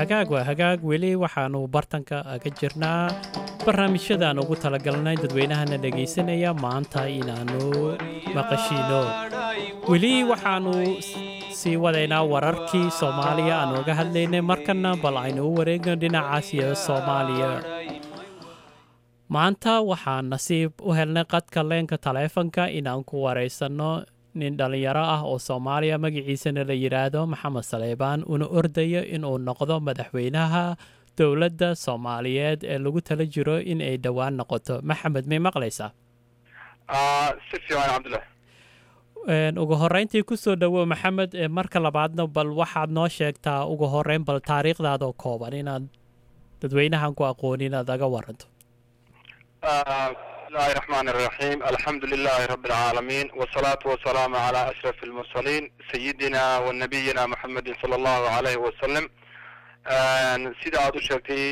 hagaag weli waxaanu bartanka ka jirnaa barnaamijyadaan ugu talagalnay dadweynahana dhegaysanaya maanta inaanu maqashiino weli waxaanu sii wadaynaa wararkii Soomaaliya aan uga hadlaynay markana bal aynu u wareegno dhinacaas iyo Soomaaliya maanta waxaan nasiib u helnay qadka leenka taleefanka inaan ku wareysano nin dhalinyaro ah oo Soomaaliya magaciisana la yiraahdo Maxamed Saleebaan una ordayo inuu noqdo madaxweynaha dowladda Soomaaliyeed ee lagu tala jiro in ay dhawaan noqoto Maxamed ma maqlaysaa si fiican Cabdullah ugu horeyntii ku soo dhawo Maxamed marka labaadna bal waxaad noo sheegtaa ugu horeyn bal taariikhdaada oo kooban inaad dadweynahan ku aqoonin aad aga waranto بسم الله الرحمن الرحيم الحمد لله رب العالمين والصلاة والسلام على أشرف المرسلين سيدنا ونبينا محمد صلى الله عليه وسلم سيدة عدو شاكتي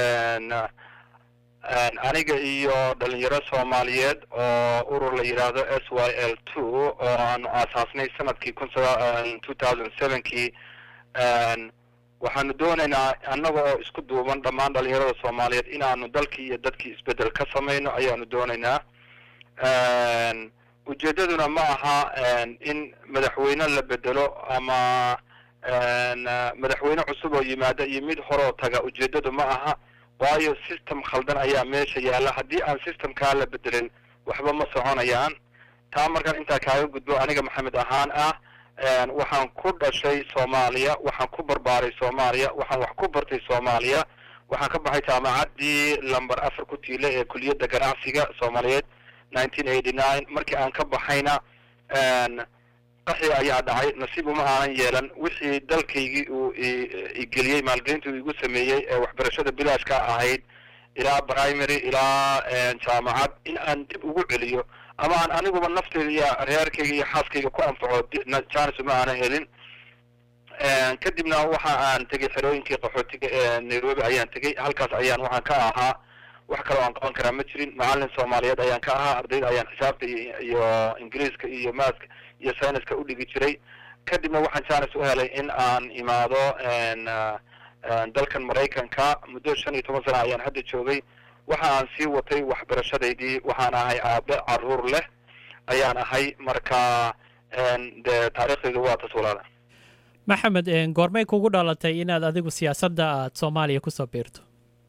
أنيقا إيو دلنيرا سوماليات أورو ليرادو SYL2 وأن أساسني سنة كي كنت 2007 كي waxaanu doonaynaa annagoo isku duuban dhammaan dhalinyarada Soomaaliyeed inaanu dalkii iyo dadkii isbedel ka sameeyno ayaanu doonaynaa ujeedaduna ma aha in madaxweyne la bedelo ama madaxweyne cusub oo yimaada iyo mid hore oo taga ujeedadu ma aha waayo system khaldan ayaa meesha yaala haddii aan systemkaa la bedelin waxba ma soconayaan taa markaan intaa kaaga gudbo aniga Maxamed ahaan ah waxaan ku dhashay Soomaaliya waxaan ku barbaaray Soomaaliya waxaan wax ku bartay Soomaaliya waxaan ka baxay jaamacadii lambar 4 ku tiile ee kulliyadda ganacsiga Soomaaliyeed 1989 markii aan ka baxayna qaxi ayaa dhacay nasiib uma aanan yeelan wixii dalkaygii uu igeliyay maalgelinta uu igu sameeyay ee waxbarashada bilaashka ahayd ilaa primary ilaa jaamacad in aan dib ugu celiyo ama aan aniguba naftayda iyo reerkayga iyo xaaskayga ku anfaco chance ma aanan helin kadibna waxa aan tegay xerooyinkii qaxootiga ee Nairobi ayaan tegay halkaas ayaan waxaan ka ahaa wax kale oo aan qaban karaa ma jirin macallin Soomaaliyeed ayaan ka ahaa ardayda ayaan xisaabta iyo Ingiriiska iyo Mathska iyo Sayniska u dhigi jiray kadibna waxaan chance u helay in aan imaado dalkan Mareykanka muddo 15 sano ayaan hadda joogay waxaan sii watay waxbarashadeedii waxaan ahay aabe caruur leh ayaan ahay marka taariikhdeedu waa tasawirada Maxamed goormay kugu dhalatay inaad adigu siyaasadda aad Soomaaliya ku soo biirto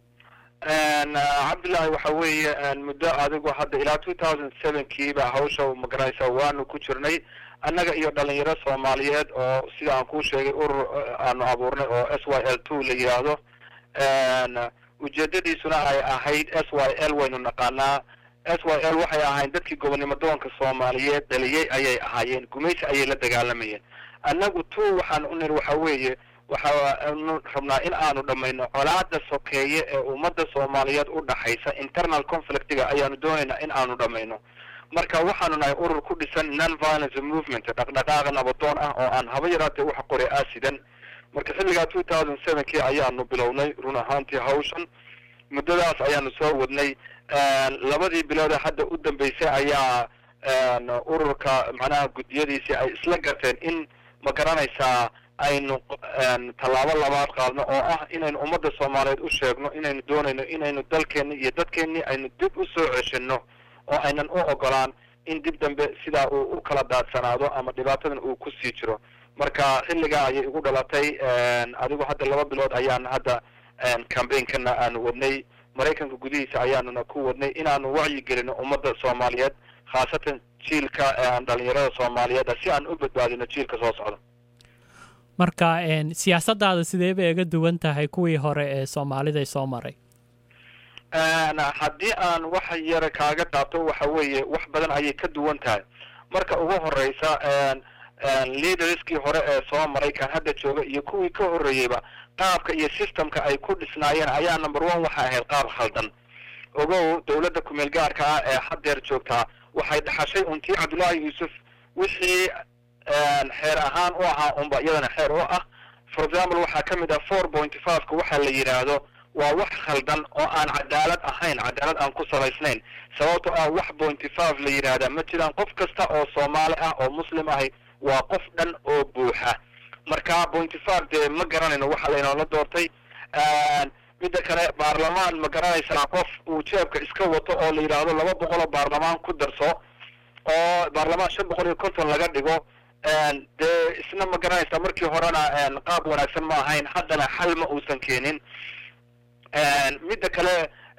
Cabdullah waxa weeye muddo adigu hadda ilaa 2007 kiiba hawsha magaraysa waanu ku jirnay annaga iyo dhalinyaro Soomaaliyeed oo sida aan ku sheegay urur aanu abuurnay oo SYL2 la yiraahdo ujeedadiisuna ay ahayd SYL waynu naqaanaa SYL waxay ahayd dadkii gobonimo doonka Soomaaliyeed dhaliyay ayay ahaayeen gumaysi ayay la dagaalamayeen annagu waxaan u nir waxa weeye waxaanu rabnaa in aanu dhamayno colaadda sokeeye ee ummadda Soomaaliyeed u dhaxaysa internal conflictiga ayaanu doonaynaa in aanu dhamayno marka waxaanu nahay urur ku dhisan non violence movement dhaqdhaqaaq nabadoon ah oo aan haba yaraatee wax qoray aasidan marka xilliga 2007 kii ayaanu bilownay run ahaantii hawshan muddadaas ayaanu soo wadnay labadii bilood hadda u dambeysay ayaa ururka macnaha gudiyadiisii ay isla garteen in ma garanaysaa aynu tallaabo labaad qaadno oo ah inaynu ummadda Soomaaliyeed u sheegno inaynu doonayno inaynu dalkeena iyo dadkeena aynu dib u soo ceshino oo aynan u ogolaan in dib dambe sidaa uu u kala daadsanaado ama dhibaatadan uu ku sii jiro marka xilliga ayay ugu dhalatay adigu hadda 2 bilood ayaan hadda campaign-kana aanu wadnay Mareykanka gudihiisa ayaanuna ku wadnay inaanu wacyi gelino ummadda Soomaaliyeed khaasatan jiilka dhalinyarada Soomaaliyeed si aan u badbaadino jiilka soo socda marka siyaasaddaada sidee bay uga duwan tahay kuwii hore ee Soomaalida soo maray haddii aan wax yar kaaga taabto waxa weeye wax badan ayay ka duwan tahay marka ugu horeysa leaderskii hore ee soo maray kan hadda jooga iyo kuwii ka horeeyayba qaabka iyo systemka ay ku dhisnaayeen ayaa number 1 waxa ahayd qaab khaldan ogow dawladda ku meel gaarka ah ee haddeer joogta waxay dhaxashay untii Cabdullaahi Yuusuf wixii xeer ahaan u ahaa unba iyadana xeer u ah for example waxa kamid ah 4.5 ka waxa la yiraahdo waa wax khaldan oo aan cadaalad ahayn cadaalad aan ku salaysnayn sababtoo ah wax 0.5 la yiraahdo ma jiraan qof kasta oo Soomaali ah oo muslim ah waa qof dhan oo buuxa marka 0.5 de ma garanayno waxa la inoo la doortay midda kale baarlamaan ma garanaysaa qof uu jeebka iska wato oo la yidhaahdo 200 baarlamaan ku darso oo baarlamaan 550 laga dhigo dee isna ma garanaysaa markii horena qaab wanaagsan ma ahayn haddana xal ma uusan keenin midda kale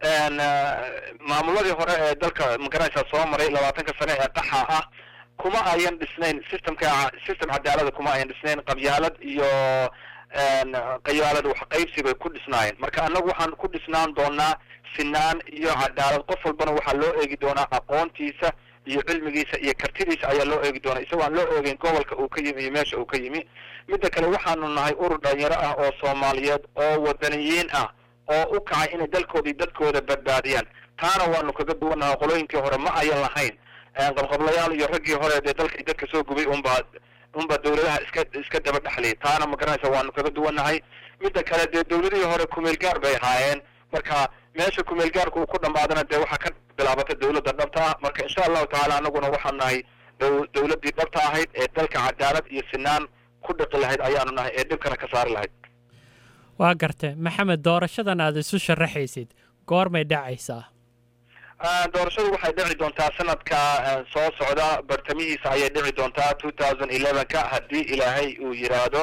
maamuladii hore ee dalka ma garanaysaa soo maray 20 sano ee qaxa ah kuma ayan dhisnayn system cadaalada kuma ayan dhisnayn qabyaalad iyo qaybaalad wax qaybsi bay ku dhisnaayeen marka annagu waxaan ku dhisnaan doonaa sinaan iyo cadaalad qof walbana waxaa loo eegi doonaa aqoontiisa iyo cilmigiisa iyo kartidiisa ayaa loo eegi doonaa isagoo aan loo eegeyn gobolka uu ka yimi iyo meesha uu ka yimi midda kale waxaanu nahay urur dhalinyaro ah oo soomaaliyeed oo wadaniyiin ah oo u kacay inay dalkoodii dadkooda badbaadiyaan taana waanu kaga duwanahay qolooyinkii hore ma ayan lahayn qabqablayaal iyo raggii hore dee dalkii dadka soo gubay unba dawladaha iska daba dhexliyay taana ma garanaysa waanu kaga duwanahay midda kale dee dawladihii hore kumeel gaar bay ahaayeen marka meesha kumeel gaarka uu ku dhamaadana dee waxaa ka bilaabata dawladda dhabta ah marka insha allahu tacaala anaguna waxaan nahay dawladdii dhabta ahayd ee dalka cadaalad iyo sinaan ku dhiqi lahayd ayaanu nahay ee dhibkana ka saari lahayd waa gartay maxamed doorashadan aad isu sharaxaysid goormay dhacaysaa doorashadu waxay dhici doontaa sanadka soo socda bartamihiisa ayay dhici doontaa 2011ka haddii ilaahay uu yiraahdo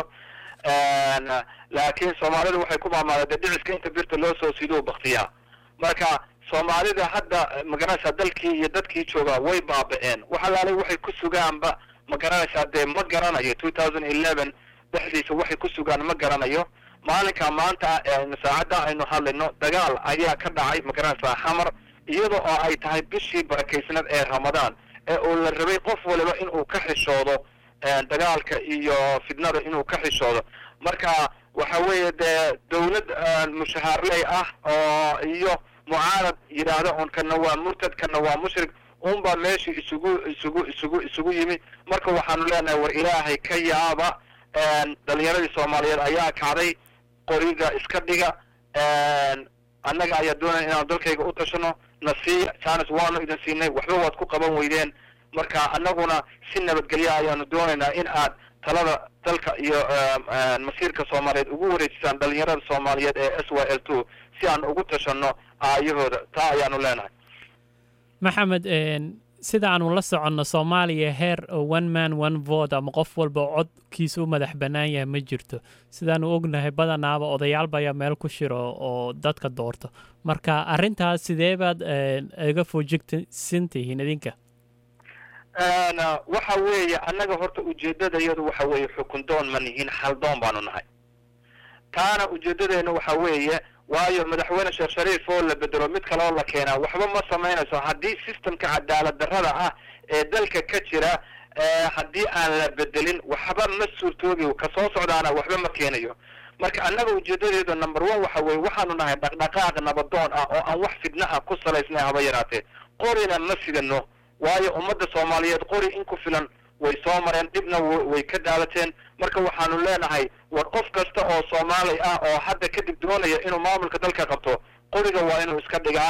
laakiin soomaalidu waxay ku maamaaday dhiciska inta birta loo soo siduu baktiyaa marka soomaalida hadda magaranaysaa dalkii iyo dadkii jooga way baaba'een waxalaalay waxay ku sugaanba magaranaysaa dee ma garanayo 2011 dhexdiisa waxay ku sugaan ma garanayo maalinka maanta saacadda aynu hadlayno dagaal ayaa ka dhacay magaranaysaa xamar iyadoo oo ay tahay bishii barakaysnad ee ramadaan ee uu la rabay qof waliba inuu ka xishoodo dagaalka iyo fidnada inuu ka xishoodo marka waxa weeye dee dawlad mushahaarley ah oo iyo mucaarad yidhaahda un kana waa murtad kana waa mushrik unbaa meeshii isugu yimi marka waxaanu leenahay war ilaahay ka yaaba dhalinyaradii soomaaliyeed ayaa kacday qoriga iska dhiga annaga ayaa doonaya inaanu dalkayga u tashano nasiiya jaanis waanu idin siinay waxba waad ku qaban weydeen marka annaguna si nabadgelya ayaanu doonaynaa in aad talada dalka iyo masiirka soomaaliyeed ugu wareejisaan dhalinyarada soomaaliyeed ee SYL2 si aan ugu tashano aayahooda taa ayaanu leenahay maxamed sida aanu la soconno soomaaliya heer one man one vote ama qof walba codkiisa u madax bannaan yahay ma jirto sidaanu ognahay badanaaba odayaalba ayaa meel ku shiro oo dadka doorto marka arrintaas sidee baad iga foojigsan tihiin idinka waxa weeye annaga horta ujeeddadayadu waxa weeye xukun doon ma nihiin xaldoon baanu nahay taana ujeeddadeena waxa weeye waayo madaxweyne sheekh shariif oo la bedelo mid kale oo la keenaa waxba ma samaynayso haddii systemka cadaalad darrada ah ee dalka ka jira haddii aan la bedelin waxba ma suurtoobi ka soo socdaana waxba ma keenayo marka annaga ujeedadeedu number 1 waxa weeye waxaanu nahay dhaqdhaqaaq nabadoon ah oo aan wax fidna ah ku salaysnay haba yaraatee qorina ma sidano waayo ummadda soomaaliyeed qori in ku filan way soo mareen dibna way ka daalateen marka waxaanu leenahay war qof kasta oo Soomaali ah oo hadda kadib doonaya inuu maamulka dalka qabto qoriga waa inuu iska dhigaa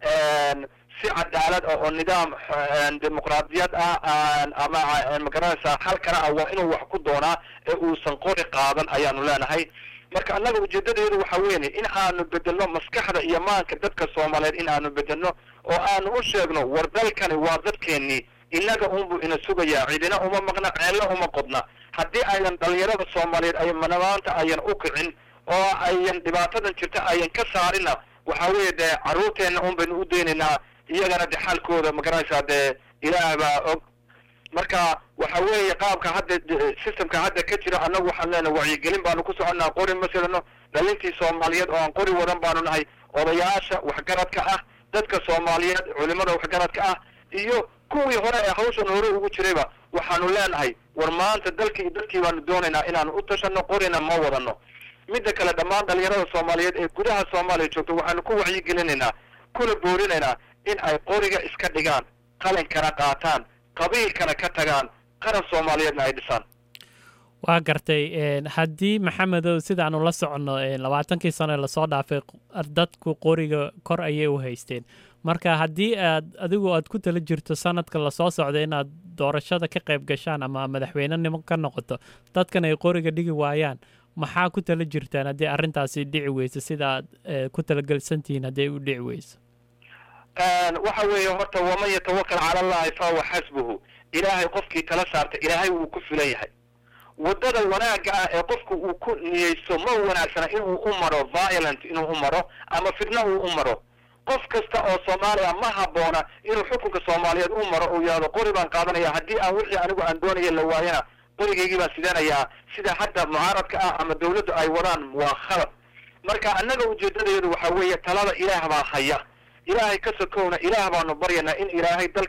si cadaalad oo nidaam dimuqraadiyad ah ama magaranaysa halkana waa inuu wax ku doonaa ee uusan qori qaadan ayaanu leenahay marka annaga ujeedadeedu waxa weeye in aanu bedelno maskaxda iyo maanka dadka Soomaaliyeed in aanu bedelno oo aanu u sheegno war dalkani waa dadkeenii inaga unbu ina sugaya cidina uma maqna ceelna uma qodna haddii aynan dhalinyarada Soomaaliyeed ay maanta ayan u kicin oo ayan dhibaatadan jirta ayan ka saarina waxa weeye de caruurteena un baynu u deenaynaa iyagana de xalkooda magaranaysaa de ilaahay baa og marka waxa weeye qaabka hadda systemka hadda ka jira annagu waxaan leenahay wacyigelin baanu ku soconnaa qori ma sidano dhalintii Soomaaliyeed oo aan qori wadan baanu nahay odayaasha waxgaradka ah dadka Soomaaliyeed culimada waxgaradka ah iyo kuwii hore ee hawshan hore ugu jirayba waxaanu leenahay war maanta dalkii dadkii baanu doonaynaa inaanu u tashano qorina ma wadano midda kale dhammaan dhalinyarada Soomaaliyeed ee gudaha Soomaaliya joogto waxaanu ku wacyigelinaynaa kuna boorinaynaa in ay qoriga iska dhigaan qalinkana qaataan qabiilkana ka tagaan qaran Soomaaliyeedna ay dhisaan waa gartay haddii maxamedow sidaanu la soconno 20kii sano lasoo dhaafay dadku qoriga kor ayay u haysteen marka haddii adigu aad ku tala jirto sanadka lasoo socda inaad doorashada ka qayb gashaan ama madaxweynenimo ka noqoto dadkan ay qoriga dhigi waayaan maxaa ku tala jirtaan haddii arrintaasi dhici weyso sidaad ku talagelsantihiin hadday u dhici weyso waxa weeye horta waman yatawakal cala allahi fahuwa xasbuhu ilaahay qofkii tala saarta ilaahay wuu ku filan yahay waddada wanaagga ah ee qofku uu ku niyeysto ma wanaagsana inuu u maro violent inuu u maro ama fitna uu u maro qof kasta oo soomaaliya ma habboona inuu xukunka soomaaliyeed u maro uu yidhahdo qori baan qaadanaya haddii aan wixii anigu aan doonaya la waayana qorigaygii baan sidanayaa sida hadda mucaaradka ah ama dawladdu ay wadaan waa khalad marka annaga ujeedadeedu waxa weeye talada ilaah baa haya ilaahay ka sokowna ilaah baanu baryanaa in ilaahay dal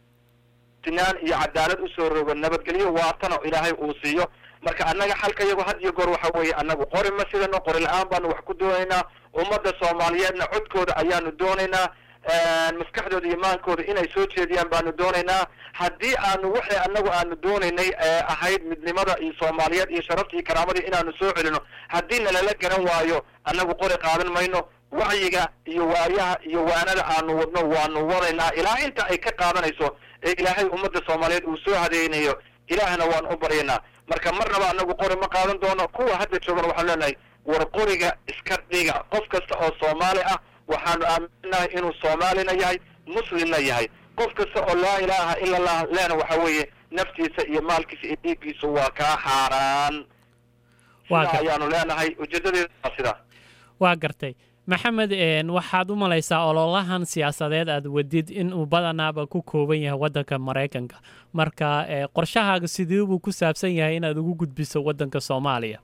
tinaan iyo cadaalad usoo rogo nabadgelyo waartana ilaahay uu siiyo marka annaga xalka iyagu had iyo goor waxa weeye annagu qori ma sidano qori la-aan baanu wax ku doonaynaa ummadda soomaaliyeedna codkooda ayaanu doonaynaa maskaxdooda iyo maankooda inay soo jeediyaan baanu doonaynaa haddii aanu waxay annagu aanu doonaynay ahayd midnimada iyo soomaaliyeed iyo sharafta iyo karaamadii inaanu soo celino haddii nalala garan waayo annagu qori qaadan mayno wacyiga iyo waayaha iyo waanada aanu wadno waanu wadaynaa ilaa inta ay ka qaadanayso ee ilaahay ummadda soomaaliyeed uu soo hadeynayo ilaahna waan u baryaynaa marka marnaba annagu qori ma qaadan doono kuwa hadda joogana waxaan leenahay war qoriga iska dhiga qof kasta oo soomaali ah waxaanu aaminnahay inuu soomaalina yahay muslimna yahay qof kasta oo laa ilaaha ila allah leena waxa weeye naftiisa iyo maalkiisa iyo dhiiggiisu waa kaa xaaraan sidaa ayaanu leenahay ujeedadeedu waa sidaa waa gartay maxamed waxaad u malaysaa ololahan siyaasadeed aad wadid inuu badanaaba ku kooban yahay waddanka maraykanka marka qorshahaaga sidee buu ku saabsan yahay inaad ugu gudbiso waddanka soomaaliya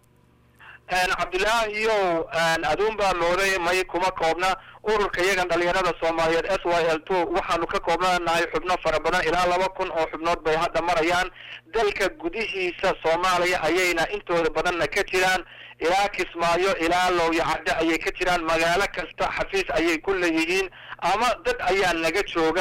cabdilaahiyow aduun baa mooday may kuma koobna ururka iyagan dhalinyarada soomaaliyeed SYL2 waxaanu ka koobnaanahay xubno fara badan ilaa 2,000 oo xubnood bay hadda marayaan dalka gudihiisa soomaaliya ayayna intooda badanna ka jiraan ilaa Kismaayo ilaa Looyacadde ayay ka jiraan magaalo kasta xafiis ayay ku leeyihiin ama dad ayaa naga jooga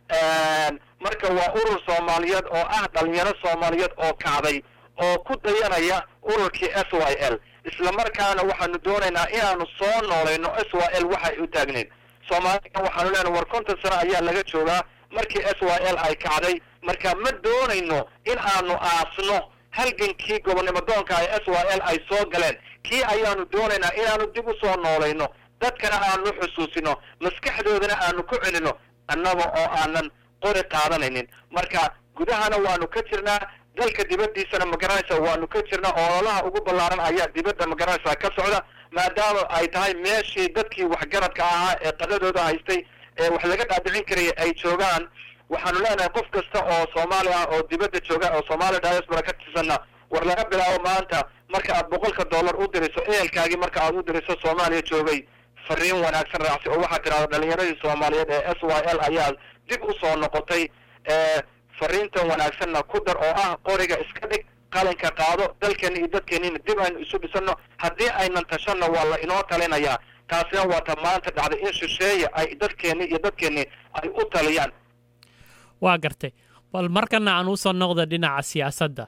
marka waa urur Soomaaliyeed oo ah dhalinyaro Soomaaliyeed oo kacday oo ku dayanaya ururkii SYL isla markaana waxaanu doonaynaa inaanu soo noolayno SYL waxay u taagneed Soomaaliya waxaanu leenahay war 50 sano ayaa laga joogaa markii SYL ay kacday marka ma doonayno in aanu aasno halgankii gobonnimo doonka ay SYL ay soo galeen kii ayaanu doonaynaa inaanu dib u soo noolayno dadkana aanu xusuusino maskaxdoodana aanu ku celino annaga oo aanan qori qaadanaynin marka gudahana waanu ka jirnaa dalka dibadiisana magaranaysa waanu ka jirnaa ololaha ugu ballaaran ayaa dibadda magaranaysa ka socda maadaama ay tahay meeshii dadkii waxgaradka ahaa ee qadadooda haystay ee wax laga dhaadhicin karaya ay joogaan waxaanu leenahay qof kasta oo Soomaali ah oo dibadda jooga oo Soomaali diaspora ka tirsanna war laga bilaabo maanta marka aad $100 u diriso ehelkaagii marka aad u diriso Soomaaliya joogay fariin wanaagsan raacsi oo waxa tiraahdo dhalinyaradii Soomaaliyeed ee SYL ayaa dib u soo noqotay fariintan wanaagsanna ku dar oo ah qoriga iska dhig qalinka qaado dalkeena iyo dadkeena dib aynu isu dhisano haddii aynan tashanna waa la inoo talinayaa taasina waa ta maanta dhacday in shisheeye ay dadkeena iyo dadkeena ay u taliyaan waa gartay bal markana aan u soo noqdo dhinaca siyaasadda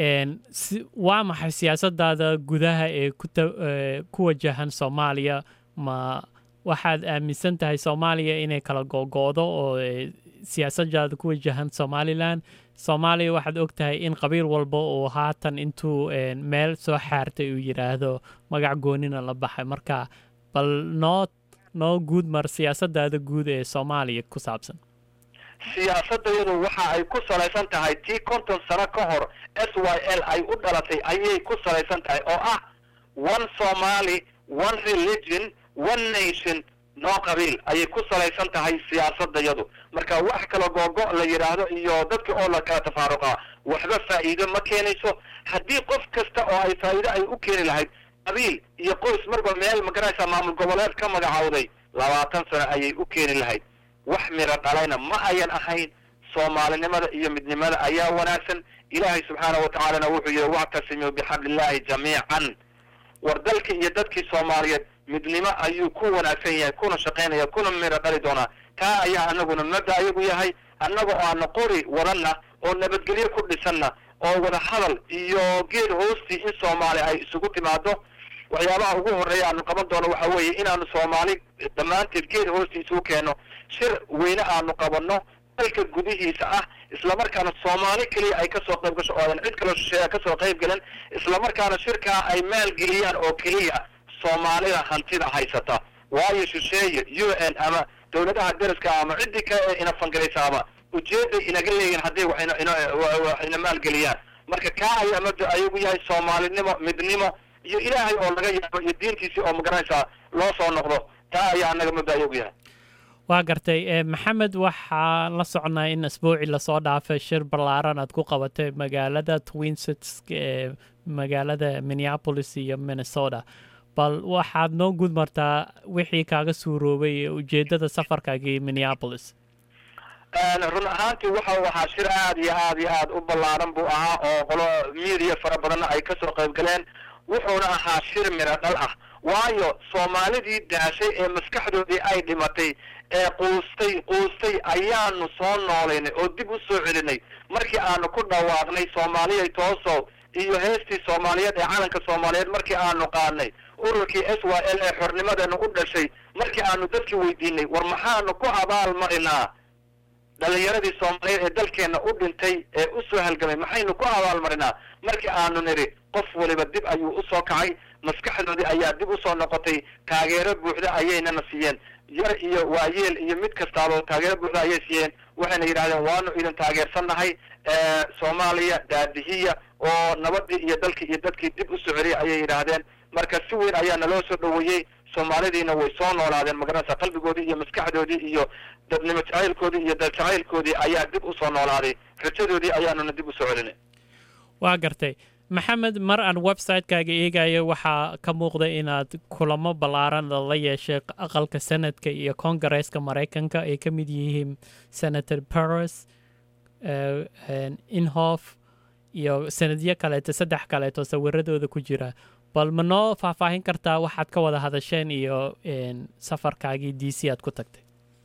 waa maxay siyaasadaada gudaha ee ku wajahan Soomaaliya ma waxaad aaminsan tahay Soomaaliya inay kala go'go'do oo siyaasadda ku wajahan Somaliland Soomaaliya waxaad ogtahay in qabiil walba oo haatan intuu meel soo xaartay uu yiraahdo magac goonina la baxay marka bal noo guud mar siyaasadda guud ee Soomaaliya ku saabsan siyaasaddeedu waxa ay ku salaysan tahay tii 50 sano ka hor SYL ay u dhalatay ayay ku salaysan tahay oo ah one Somali one religion one nation no qabiil ayay ku salaysan tahay siyaasaddeedu marka wax kala googo la yiraahdo iyo dadka oo la kala tafaaruqa waxba faa'iido ma keenayso haddii qof kasta oo ay faa'iido ay u keeni lahayd qabiil iyo qoys marba meel magaraysa maamul goboleed ka magacawday 20 sano ayay u keeni lahayd wax mira dhalayna ma ayan ahayn Soomaalinimada iyo midnimada ayaa wanaagsan Ilaahay subhanahu wa ta'ala wuxuu yiri wa'tasimu bihablillahi jamii'an war dalka iyo dadkii Soomaaliyeed midnimo ayuu ku wanaagsan yahay kuna shaqeynaya kuna mira dhali doona taa ayaa anaguna madayagu yahay annaga oo aan qori wadana oo nabadgelyo ku dhisanna oo wada hadal iyo geed hoosti in Soomaali ay isugu timaado waxyaabaha ugu horeeya aan qaban doono waxa weeye inaanu Soomaali dhamaanteed geed hoosti isugu keeno shir weyne aanu qabanno dalka gudihiisa ah isla markaana Soomaali kaliya ay ka soo qayb gasho oo aan cid kale shisheeye ka soo qayb galan isla markaana shirka ay maalgeliyaan oo kaliya Soomaalida hantida haysata waayo shisheeye UN ama dawladaha dariska ama cidii ka ina fangalaysaaba ujeeday inaga leeyahay hadii waxayna maalgeliyaan marka ka ay amada ayagu yahay Soomaalinimo midnimo iyo Ilaahay oo laga yaabo iyo diintiisa oo magaranaysa loo soo noqdo taa ayaa anaga mabda ayagu yahay waa gartay maxamed waxaa la socnaa in asbuuci lasoo dhaafay shir ballaaran aad ku qabatay magaalada Twin Cities magaalada Minneapolis iyo Minnesota bal waxaad noo gudmartaa wixii kaaga suuroobay ujeedada safarkaagii Minneapolis run ahaantii waxaa shir aad iyo aad u ballaaran buu ahaa oo qolo media fara badan ay ka soo qayb galeen wuxuuna ahaa shir miro dhal ah waayo Soomaalidii daashay ee maskaxdoodii ay dhimatay ee quustay ayaanu soo nooleynay oo dib u soo celinay markii aanu ku dhawaaqnay Soomaaliya tooso iyo heestii Soomaaliyeed ee calanka Soomaaliyeed markii aanu qaadnay ururkii SYL ee xornimadeena u dhashay markii aanu dadkii weydiinay war maxaanu ku abaal marinaa dhalinyaradii Soomaaliyeed ee dalkeena u dhintay ee u soo halgamay maxaynu ku abaal marinaa markii aanu niri qof waliba dib ayuu u soo kacay maskaxdoodii ayaa dib u soo noqotay taageero buuxda ayayna siiyeen yar iyo waayeel iyo mid kastaaba taageero buuxda ayay siiyeen waxayna yiraahdeen waanu idin taageersanahay Soomaaliya daadihiya oo nabadii iyo dalkii iyo dadkii dib u soo celiyay ayay yiraahdeen marka si weyn ayaa naloo soo dhaweeyay Soomaalidiina way soo noolaadeen magaranaysa qalbigoodii iyo maskaxdoodii iyo dadnimo jacaylkoodii iyo dal jacaylkoodii ayaa dib u soo noolaaday rajadoodii ayaanu dib u soo celinay waa gartay maxamed mar aan website-kaaga eegayo waxaa ka muuqda inaad kulamo ballaaran la yeeshay aqalka sanadka iyo kongareeska Mareykanka ay ka mid yihiin Senator Peres Inhofe iyo sanadyo kaleeto saddex kaleeto sawiradooda ku jira bal ma noo faahfaahin kartaa waxaad ka wada hadasheen iyo safarkaagii DC aad ku tagtay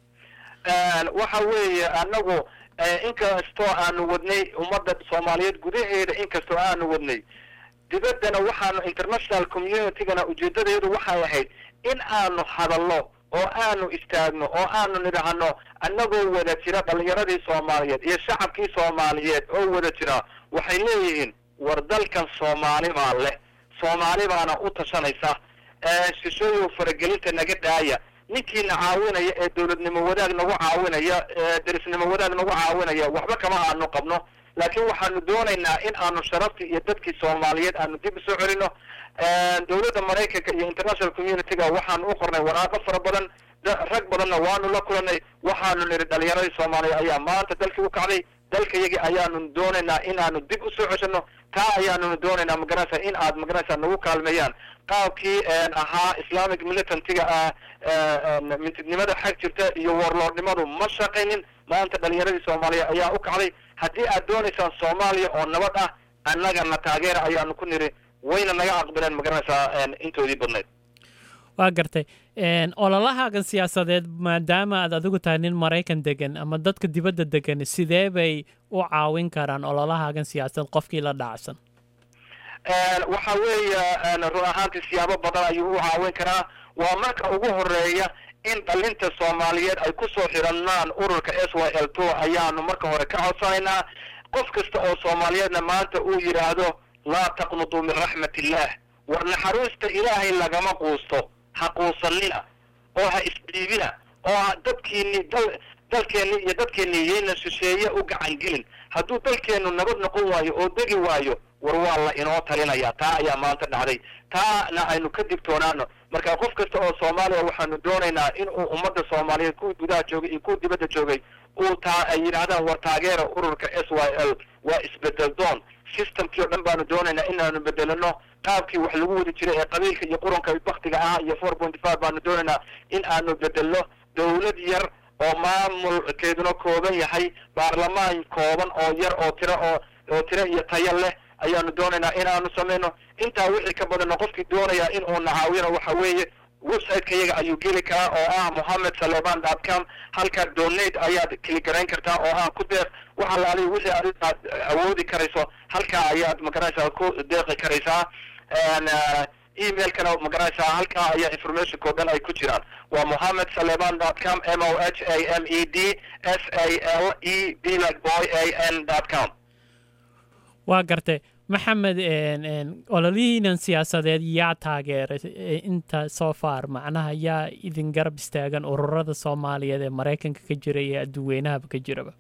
waxa weeye anagu inkastoo aanu wadnay ummadda Soomaaliyeed gudaheeda inkastoo aanu wadnay dibaddana waxaanu international community-gana ujeedadeedu waxay ahayd in aanu hadallo oo aanu istaagno oo aanu nidhaahno annagoo wada jira dhalinyaradii Soomaaliyeed iyo shacabkii Soomaaliyeed oo wada jira waxay leeyihiin war dalkan Soomaali baa leh Soomaali baana u tashanaysa shisheeyo faragelinta naga dhaaya ninkiina caawinaya ee dawladnimo wadaag nagu caawinaya darisnimo wadaag nagu caawinaya waxba kama aanu qabno laakiin waxaanu doonaynaa in aanu sharaftii iyo dadkii Soomaaliyeed aanu dib u soo celino dawladda Mareykanka iyo international community-ga waxaanu u qornay waraaqo fara badan rag badanna waanu la kulanay waxaanu niri dhalinyaradii Soomaaliyeed ayaa maanta dalkii u kacday dalkayagii ayaanu doonaynaa in aanu dib u soo ceshano taa ayaanu doonaynaa magaranaysa in aad magaranaysa nagu kaalmeeyaan qaabkii ahaa Islamic militantiga mintidnimada xaq jirta iyo warlordnimadu ma shaqaynin maanta dhalinyaradii Soomaaliya ayaa u kacday haddii aad doonaysaan Soomaaliya oo nabad ah annagana taageero ayaanu ku niri wayna naga aqbaleen magaranaysa intoodii badneed waa gartay ololahaagan siyaasadeed maadaama aad adigu tahay nin Mareykan degan ama dadka dibadda degan sidee bay u caawin karaan ololahaagan siyaasadeed qofkii la dhacsan waxa weeye run ahaantii siyaabo badan ayuu u caawin karaa waa marka ugu horeeya in dhalinta Soomaaliyeed ay ku soo xiranaan ururka SYL2 ayaanu marka hore ka codsanaynaa qof kasta oo Soomaaliyeedna maanta uu yiraahdo la taqnutu min rahmatillah war naxariista Ilaahay lagama quusto ha quusanina oo ha isdiibina oo dalkeeni iyo dadkeeni yeena shisheeye u gacan gelin hadduu dalkeenu nabad noqon waayo oo degi waayo war waa la inoo talinaya taa ayaa maanta dhacday taana aynu ka digtoonaano marka qof kasta oo Soomaaliya waxaanu doonaynaa in uu ummadda Soomaaliyeed ku gudaha joogay iyo ku dibadda joogay uu ay yiraahdaan war taageero ururka SYL waa isbedel doon systemkii oo dhan baanu doonaynaa inaanu bedelano qaabkii wax lagu wadi jiray ee qabiilka iyo quranka baktiga ah iyo 4.5 baanu doonaynaa in aanu bedelno dawlad yar oo maamulkeeduna kooban yahay baarlamaan kooban oo yar oo tiro iyo tayo leh ayaanu doonaynaa in aanu sameeyno intaa wixii ka badan qofkii doonaya in uu nacaawino waxa weeye website-kayaga ayuu geli karaa oo ah mohamedsaleban.com halka donate ayaad click gareyn kartaa oo ah ku deeq waxa la aliyo wixii aad awoodi karayso halka ayaad magaranaysaa ku deeqi karaysaa emailkana magaranaysaa halkaa ayaa informationko dhan ay ku jiraan waa mohamedsaleban.com mohamedsaleban.com waa gartay maxamed ololihiinan siyaasadeed yaa taageeray inta soo far macnaha yaa idin garab istaagan ururada soomaaliyeed ee maraykanka ka jira iyo adduunweynahaba ka jiraba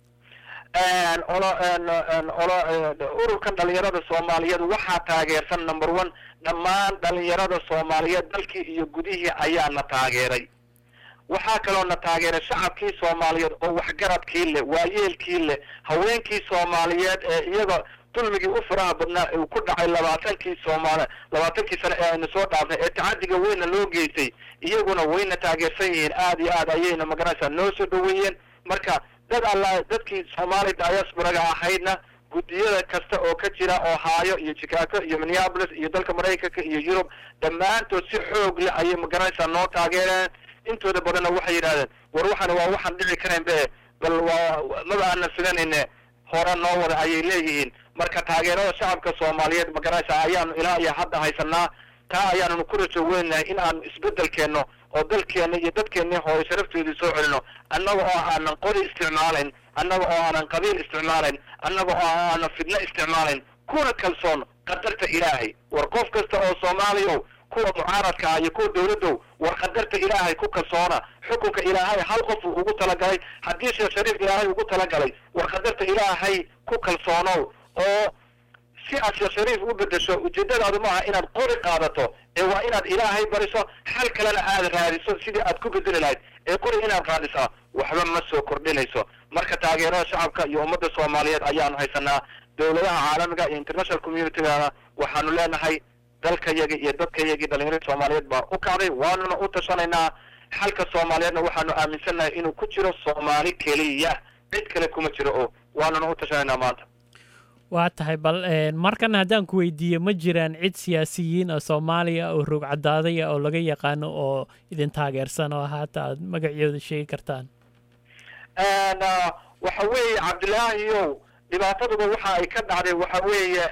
ururkan dhalinyarada soomaaliyeed waxaa taageersan number 1 dhammaan dhalinyarada soomaaliyeed dalkii iyo gudihii ayaana taageeray waxaa kaloo na taageeray shacabkii soomaaliyeed oo waxgaradkii leh waayeelkii leh haweenkii soomaaliyeed ee iyaga dulmigii u faraha badnaa uu ku dhacay 20 sano ee aynu soo dhaafnay ee tacadiga weyna loo geystay iyaguna wayna taageersan yihiin aad iyo aad ayayna magaranaysaa noo soo dhaweeyeen marka dadkii Soomaali diaspora ahaydna gudiyada kasta oo ka jira Ohio iyo Chicago iyo Minneapolis iyo dalka Mareykanka iyo Europe dhammaantood si xoog leh ayay magaranaysaa noo taageereen intooda badan waxay yiraahdeen war waxaan dhici kareen bal ma aan filanayne hore noo wada ayay leeyihiin marka taageerada shacabka Soomaaliyeed magaranaysaa ayaan ilaa iyo hadda haysanaa taa ayaanu ku rajo weynahay in aan isbedelkeeno oo dalkeena iyo dadkeena hooyo sharafteedu soo celino annaga oo aanan qori isticmaalayn annaga oo aanan qabiil isticmaalayn annaga oo aanan fidna isticmaalayn kuna kalsoon qadarta Ilaahay war qof kasta oo Soomaaliyo kuwa mucaaradka iyo kuwa dawladdu war qadarta Ilaahay ku kalsoona xukunka Ilaahay hal qof ugu talagalay hadii Sheekh Shariif Ilaahay ugu talagalay war qadarta Ilaahay ku kalsoono oo si aad Sheekh Shariif u bedesho ujeedadaadu ma aha inaad qori qaadato ee waa inaad Ilaahay bariso xal kalena aad raadiso sidii aad ku bedeli lahayd ee qori inaad qaadiso waxba ma soo kordhinayso marka taageerada shacabka iyo ummadda Soomaaliyeed ayaan haysanaa dawladaha caalamiga iyo international community-ga waxaanu leenahay dalkayaga iyo dadkayaga dhalinyarada Soomaaliyeed baa u kacday waana u tashanaynaa xalka Soomaaliyeedna waxaanu aaminsanahay inuu ku jiro Soomaali kaliya cid kale kuma jiro oo waana u tashanaynaa maanta waa tahay bal markan haddaan ku weydiiyo ma jiraan cid siyaasiyiin oo Soomaaliya oo rog cadaaday oo laga yaqaan oo idin taageersan oo haata aad magacooda sheegi kartaan waxa weeye Cabdilaahiyow dhibaataduba waxa ay ka dhacday waxa weeye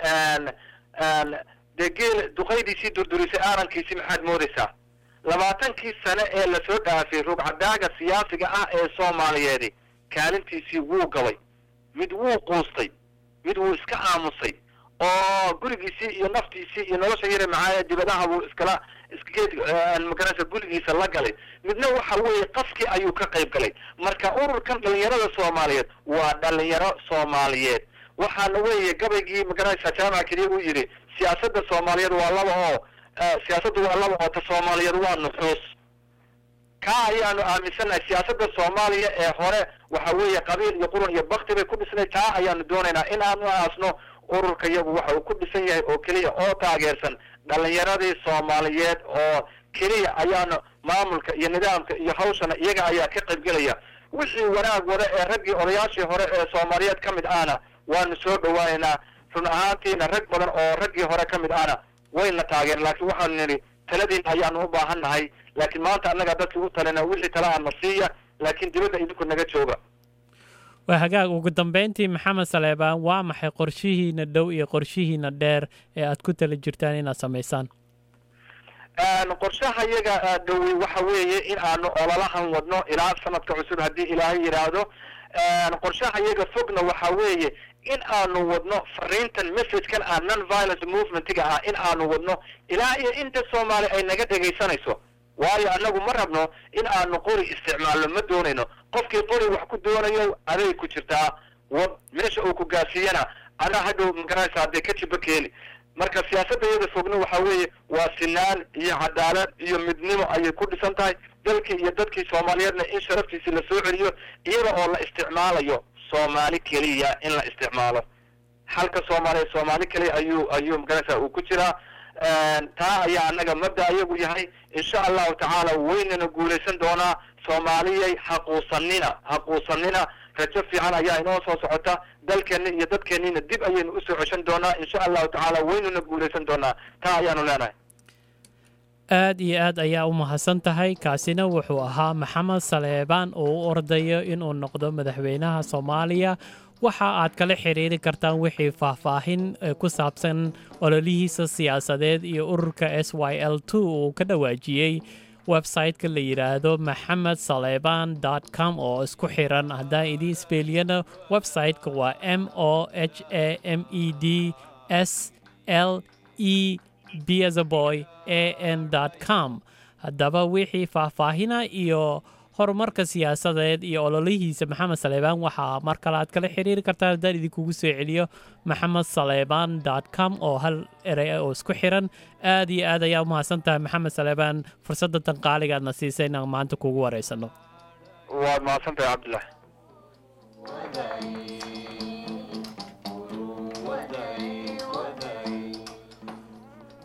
degel duqaydiisii durdurisay aarankiisii maxaad moodaysaa 20 sano ee la soo dhaafay rog cadaaga siyaasiga ah ee Soomaaliyeed kaalintiisii wuu gabay mid wuu qoostay mid wuu iska aamusay oo gurigiisii iyo naftiisii iyo nolosha yare macaa dibadaha wuu iskageed magaranaysa gurigiisa la galay midna waxa weeye qafki ayuu ka qayb galay marka ururkan dhalinyarada Soomaaliyeed waa dhalinyaro Soomaaliyeed waxaana weeye gabaygii magaranaysa jaamaca kaliya uu yiri siyaasadda Soomaaliyeed waa laba oo ta Soomaaliyeed waa nuxuus ka ayaanu aaminsanahay siyaasadda Soomaaliya ee hore waxa weeye qabiil iyo quran iyo bakti bay ku dhisnay taa ayaanu doonaynaa in aanu aasno ururka iyagu waxa uu ku dhisan yahay oo kaliya oo taageersan dhalinyaradii Soomaaliyeed oo kaliya ayaanu maamulka iyo nidaamka iyo hawshana iyaga ayaa ka qayb galaya wixii wanaag wada ee raggii odayaashii hore ee Soomaaliyeed kamid ahna waanu soo dhawaaynaa run ahaantiina rag badan oo raggii hore kamid ahna wayna taageereen laakiin waxaanu nidhi taladii ayaanu u baahannahay laakiin maanta annaga dadkii u talena wixii tala aan nasiiya laakiin dibadda idinku naga jooga waa hagaag ugu dambeyntii Maxamed Saleebaan waa maxay qorshihiina dhow iyo qorshihiina dheer ee aad ku tala jirtaan inaad samaysaan qorshaha iyaga dhow waxa weeye in aanu ololahan wadno ilaa sanadka cusub haddii Ilaahay yiraahdo qorshaha iyaga fogna waxa weeye in aanu wadno fariintan message-kan non violence movement-ga in aanu wadno ilaa iyo inta Soomaali ay naga dhageysanayso waayo anagu ma rabno in aanu qori isticmaalno ma doonayno qofkii qori wax ku doonayo aday ku jirtaa meesha uu ku gaasiyana ana hadhow magaranaysa hadday ka jibakeeli marka siyaasadda iyada fogna waxa weeye waa sinaan iyo cadaalad iyo midnimo ayay ku dhisan tahay dalkii iyo dadkii Soomaaliyeedna in sharaftiisa la soo celiyo iyada oo la isticmaalayo Soomaali kaliya in la isticmaalo halka Soomaali kaliya ayuu magaranaysa uu ku jiraa taa ayaa anaga mabda ayagu yahay insha Allah ta'ala weynana guuleysan doonaa Soomaaliyay haquusanina rajo fiican ayaa inoo soo socota dalkeena iyo dadkeena dib ayaynu u soo ceshan doonaa insha Allah ta'ala weynana guuleysan doonaa taa ayaanu leenahay aad iyo aad ayaa u mahadsan tahay kaasina wuxuu ahaa maxamed saleebaan oo u ordayo inuu noqdo madaxweynaha soomaaliya waxa aad kala xiriiri kartaan wixii faahfaahin ku saabsan ololihiisa siyaasadeed iyo ururka SYL2 uu ka dhawaajiyey website-ka la yidhaahdo maxamedsaleban.com oo isku xiran haddaan idii isbeeliyana website-ka waa MOHAMEDSLEBASABOYAN.com haddaba wixii faahfaahina iyo horumarka siyaasadeed iyo ololihiisa maxamed saleebaan waxaa mar kale aad kala xiriiri kartaan haddaan idinkugu soo celiyo maxamedsaleban.com oo hal erey oo isku xiran aad iyo aad ayaa u mahadsan tahay maxamed saleebaan fursadda tanqaaligaadna siisay inaan maanta kugu wareysano waad mahadsantahay cabdillah